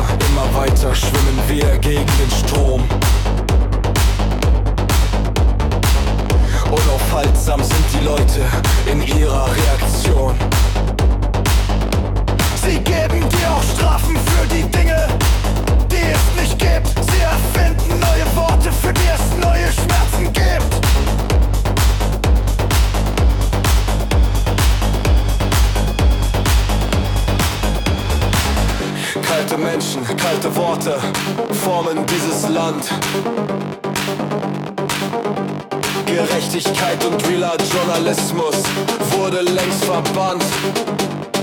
immer weiter schwimmen wir gegen den Strom. Unaufhaltsam sind die Leute in ihrer Reaktion. Sie geben dir auch Strafen für die Dinge, die es nicht gibt. Sie erfinden neue Worte, für die es neue Schmerzen gibt. Kalte Menschen, kalte Worte formen dieses Land. Gerechtigkeit und realer Journalismus wurde längst verbannt.